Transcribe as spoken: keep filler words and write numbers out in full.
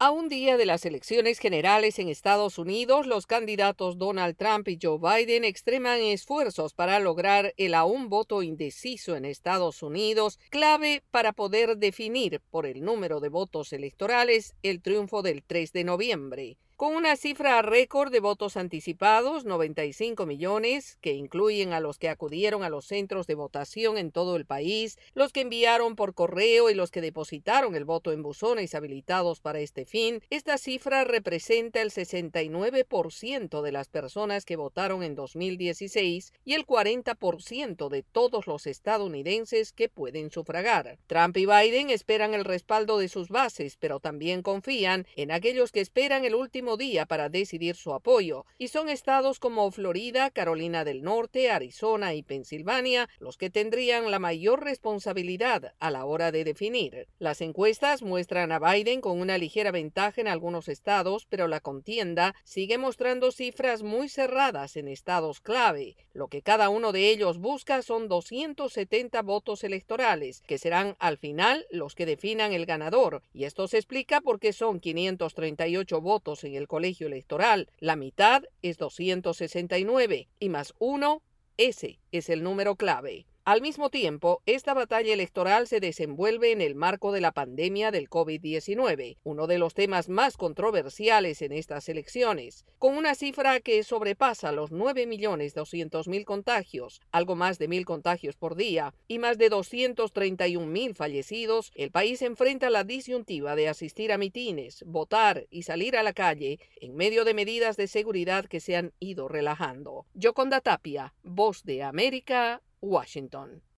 A un día de las elecciones generales en Estados Unidos, los candidatos Donald Trump y Joe Biden extreman esfuerzos para lograr el aún voto indeciso en Estados Unidos, clave para poder definir por el número de votos electorales el triunfo del tres de noviembre. Con una cifra récord de votos anticipados, noventa y cinco millones, que incluyen a los que acudieron a los centros de votación en todo el país, los que enviaron por correo y los que depositaron el voto en buzones habilitados para este fin, esta cifra representa el sesenta y nueve por ciento de las personas que votaron en dos mil dieciséis y el cuarenta por ciento de todos los estadounidenses que pueden sufragar. Trump y Biden esperan el respaldo de sus bases, pero también confían en aquellos que esperan el último día para decidir su apoyo, y son estados como Florida, Carolina del Norte, Arizona y Pensilvania los que tendrían la mayor responsabilidad a la hora de definir. Las encuestas muestran a Biden con una ligera ventaja en algunos estados, pero la contienda sigue mostrando cifras muy cerradas en estados clave. Lo que cada uno de ellos busca son doscientos setenta votos electorales, que serán al final los que definan el ganador, y esto se explica porque son quinientos treinta y ocho votos en el colegio electoral, la mitad es doscientos sesenta y nueve, y más uno, ese es el número clave. Al mismo tiempo, esta batalla electoral se desenvuelve en el marco de la pandemia del COVID diecinueve, uno de los temas más controversiales en estas elecciones, con una cifra que sobrepasa los nueve millones doscientos mil contagios, algo más de mil contagios por día, y más de doscientos treinta y un mil fallecidos. El país enfrenta la disyuntiva de asistir a mitines, votar y salir a la calle en medio de medidas de seguridad que se han ido relajando. Yoconda Tapia, Voz de América, Washington.